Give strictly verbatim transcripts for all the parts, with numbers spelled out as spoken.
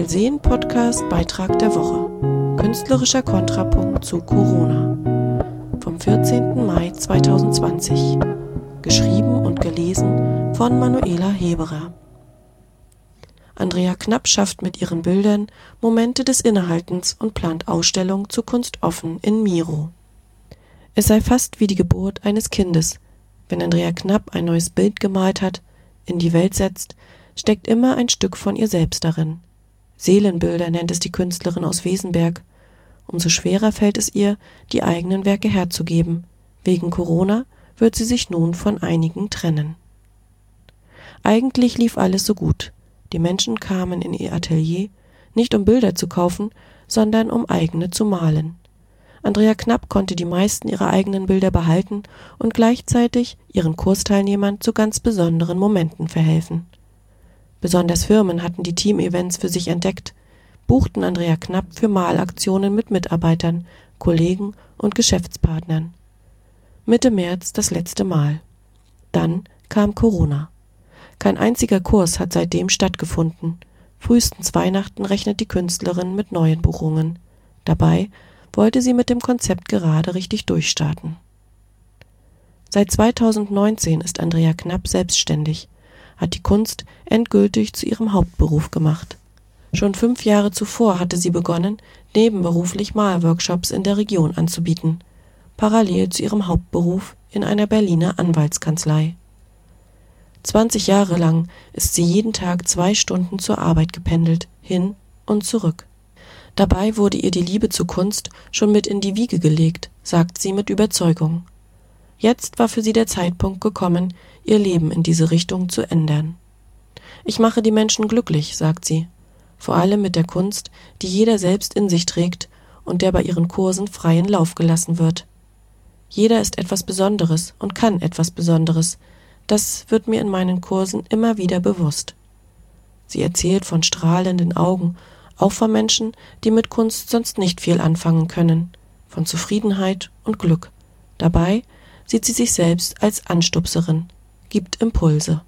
Sehen-Podcast Beitrag der Woche. Künstlerischer Kontrapunkt zu Corona. Vom vierzehnten Mai zweitausendzwanzig. Geschrieben und gelesen von Manuela Heberer. Andrea Knapp schafft mit ihren Bildern Momente des Innehaltens und plant Ausstellung zu Kunst offen in Miro. Es sei fast wie die Geburt eines Kindes. Wenn Andrea Knapp ein neues Bild gemalt hat, in die Welt setzt, steckt immer ein Stück von ihr selbst darin. Seelenbilder nennt es die Künstlerin aus Wesenberg. Umso schwerer fällt es ihr, die eigenen Werke herzugeben. Wegen Corona wird sie sich nun von einigen trennen. Eigentlich lief alles so gut. Die Menschen kamen in ihr Atelier, nicht um Bilder zu kaufen, sondern um eigene zu malen. Andrea Knapp konnte die meisten ihrer eigenen Bilder behalten und gleichzeitig ihren Kursteilnehmern zu ganz besonderen Momenten verhelfen. Besonders Firmen hatten die Team-Events für sich entdeckt, buchten Andrea Knapp für Malaktionen mit Mitarbeitern, Kollegen und Geschäftspartnern. Mitte März das letzte Mal. Dann kam Corona. Kein einziger Kurs hat seitdem stattgefunden. Frühestens Weihnachten rechnet die Künstlerin mit neuen Buchungen. Dabei wollte sie mit dem Konzept gerade richtig durchstarten. Seit zweitausendneunzehn ist Andrea Knapp selbstständig, hat die Kunst endgültig zu ihrem Hauptberuf gemacht. Schon fünf Jahre zuvor hatte sie begonnen, nebenberuflich Malworkshops in der Region anzubieten, parallel zu ihrem Hauptberuf in einer Berliner Anwaltskanzlei. zwanzig Jahre lang ist sie jeden Tag zwei Stunden zur Arbeit gependelt, hin und zurück. Dabei wurde ihr die Liebe zur Kunst schon mit in die Wiege gelegt, sagt sie mit Überzeugung. Jetzt war für sie der Zeitpunkt gekommen, ihr Leben in diese Richtung zu ändern. Ich mache die Menschen glücklich, sagt sie, vor allem mit der Kunst, die jeder selbst in sich trägt und der bei ihren Kursen freien Lauf gelassen wird. Jeder ist etwas Besonderes und kann etwas Besonderes. Das wird mir in meinen Kursen immer wieder bewusst. Sie erzählt von strahlenden Augen, auch von Menschen, die mit Kunst sonst nicht viel anfangen können, von Zufriedenheit und Glück. Dabei sieht sie sich selbst als Anstupserin, gibt Impulse.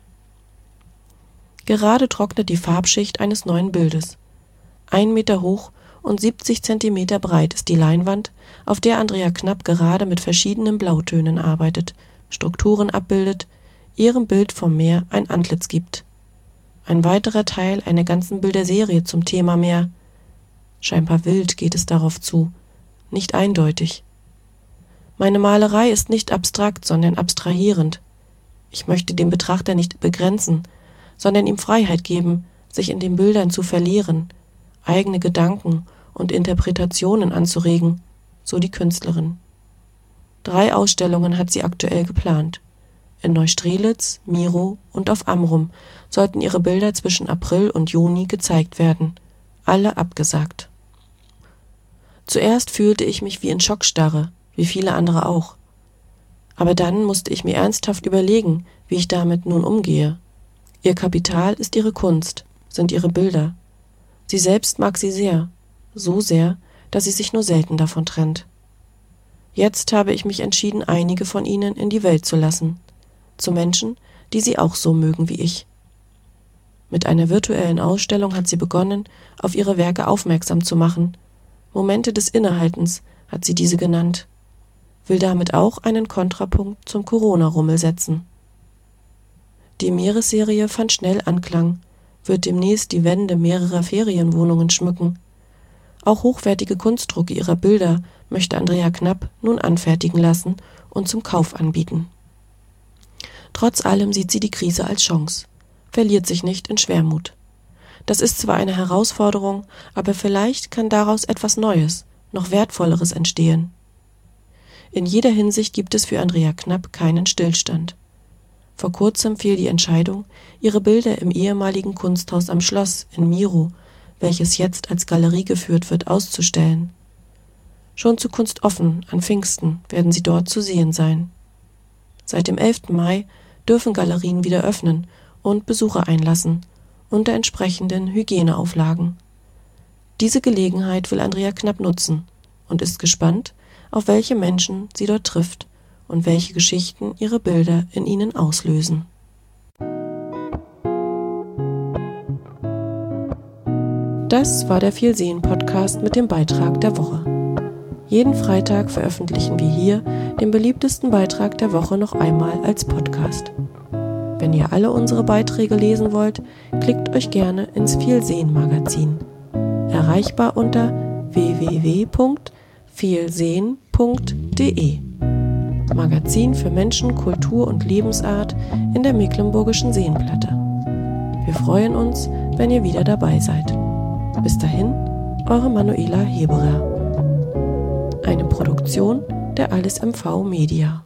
Gerade trocknet die Farbschicht eines neuen Bildes. Ein Meter hoch und siebzig Zentimeter breit ist die Leinwand, auf der Andrea Knapp gerade mit verschiedenen Blautönen arbeitet, Strukturen abbildet, ihrem Bild vom Meer ein Antlitz gibt. Ein weiterer Teil einer ganzen Bilderserie zum Thema Meer. Scheinbar wild geht es darauf zu, nicht eindeutig. Meine Malerei ist nicht abstrakt, sondern abstrahierend. Ich möchte den Betrachter nicht begrenzen, sondern ihm Freiheit geben, sich in den Bildern zu verlieren, eigene Gedanken und Interpretationen anzuregen, so die Künstlerin. Drei Ausstellungen hat sie aktuell geplant. In Neustrelitz, Miro und auf Amrum sollten ihre Bilder zwischen April und Juni gezeigt werden. Alle abgesagt. Zuerst fühlte ich mich wie in Schockstarre, wie viele andere auch. Aber dann musste ich mir ernsthaft überlegen, wie ich damit nun umgehe. Ihr Kapital ist ihre Kunst, sind ihre Bilder. Sie selbst mag sie sehr, so sehr, dass sie sich nur selten davon trennt. Jetzt habe ich mich entschieden, einige von ihnen in die Welt zu lassen. Zu Menschen, die sie auch so mögen wie ich. Mit einer virtuellen Ausstellung hat sie begonnen, auf ihre Werke aufmerksam zu machen. Momente des Innehaltens hat sie diese genannt. Will damit auch einen Kontrapunkt zum Corona-Rummel setzen. Die Meeresserie fand schnell Anklang, wird demnächst die Wände mehrerer Ferienwohnungen schmücken. Auch hochwertige Kunstdrucke ihrer Bilder möchte Andrea Knapp nun anfertigen lassen und zum Kauf anbieten. Trotz allem sieht sie die Krise als Chance, verliert sich nicht in Schwermut. Das ist zwar eine Herausforderung, aber vielleicht kann daraus etwas Neues, noch Wertvolleres entstehen. In jeder Hinsicht gibt es für Andrea Knapp keinen Stillstand. Vor kurzem fiel die Entscheidung, ihre Bilder im ehemaligen Kunsthaus am Schloss in Miro, welches jetzt als Galerie geführt wird, auszustellen. Schon zu Kunst offen an Pfingsten werden sie dort zu sehen sein. Seit dem elften Mai dürfen Galerien wieder öffnen und Besucher einlassen, unter entsprechenden Hygieneauflagen. Diese Gelegenheit will Andrea Knapp nutzen und ist gespannt, auf welche Menschen sie dort trifft und welche Geschichten ihre Bilder in ihnen auslösen. Das war der Viel-Sehen-Podcast mit dem Beitrag der Woche. Jeden Freitag veröffentlichen wir hier den beliebtesten Beitrag der Woche noch einmal als Podcast. Wenn ihr alle unsere Beiträge lesen wollt, klickt euch gerne ins Viel-Sehen-Magazin. Erreichbar unter w w w punkt vielsehen punkt de. Magazin für Menschen, Kultur und Lebensart in der Mecklenburgischen Seenplatte. Wir freuen uns, wenn ihr wieder dabei seid. Bis dahin, eure Manuela Heberer. Eine Produktion der Alles M V Media.